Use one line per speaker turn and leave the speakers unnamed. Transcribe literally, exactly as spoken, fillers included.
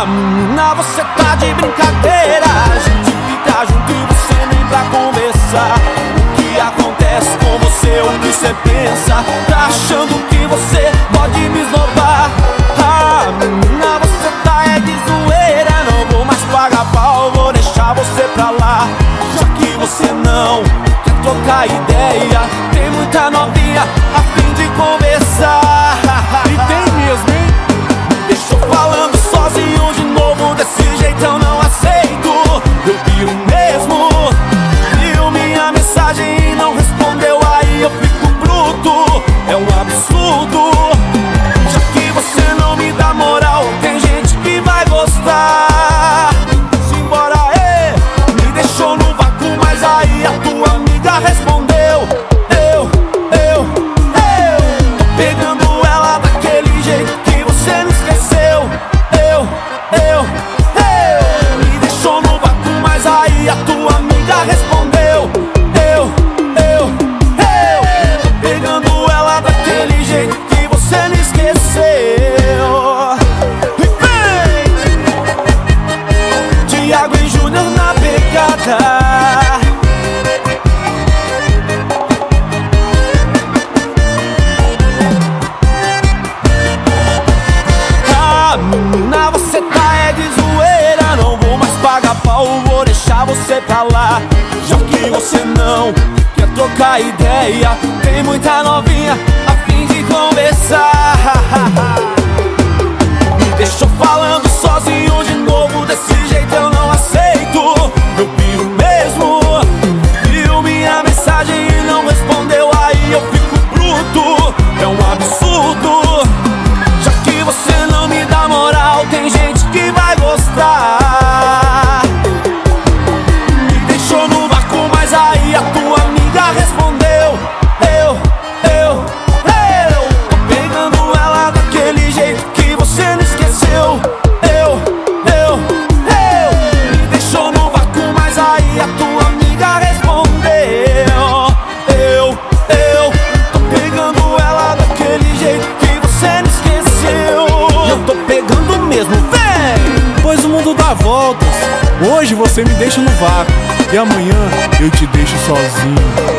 menina, você tá de brincadeira. A gente fica junto e você nem pra conversar. O que acontece com você, o que você pensa? Tá achando que você pode me esnobar? Ah, menina, você tá é de zoeira. Não vou mais pagar pau, vou deixar você pra lá. Já que você não quer trocar ideia, tem muita novinha a fim de conversar.
E tem mesmo, hein?
Deixou falando sozinho de novo, desse jeito eu não aceito. Eu piro mesmo. Viu minha mensagem e não respondeu, aí eu fico bruto. É um absurdo. Já que você não me dá moral, tem gente que vai gostar. Simbora, ê, me deixou no vácuo, mas aí a tua amiga respondeu. Eu, eu, eu tô pegando ela daquele jeito que você não esqueceu. Eu, eu, eu me deixou no vácuo, mas aí a tua amiga respondeu. Eu, eu, eu tô pegando ela daquele jeito que você não esqueceu. E vem Thiago e Júnior na pegada. Menina, você tá é de zoeira. Não vou mais pagar pau, vou deixar você pra lá. Já que você não quer trocar ideia, tem muita novinha a fim de conversar. Me deixou falando sozinho de novo, desse jeito eu não aceito. Eu piro mesmo. Viu minha mensagem e não respondeu, aí eu fico bruto. É um absurdo. Já que você não me dá moral, tem gente que vai gostar. Me deixou no vácuo, mas aí a tua amiga respondeu. Eu, eu, eu tô pegando ela daquele jeito que você não esqueceu. Eu, eu, eu me deixou no vácuo, mas aí a tua amiga respondeu. Eu, eu tô pegando ela daquele jeito que você não esqueceu. Eu tô pegando mesmo, vem!
Pois o mundo dá voltas. Hoje você me deixa no vácuo e amanhã eu te deixo sozinho.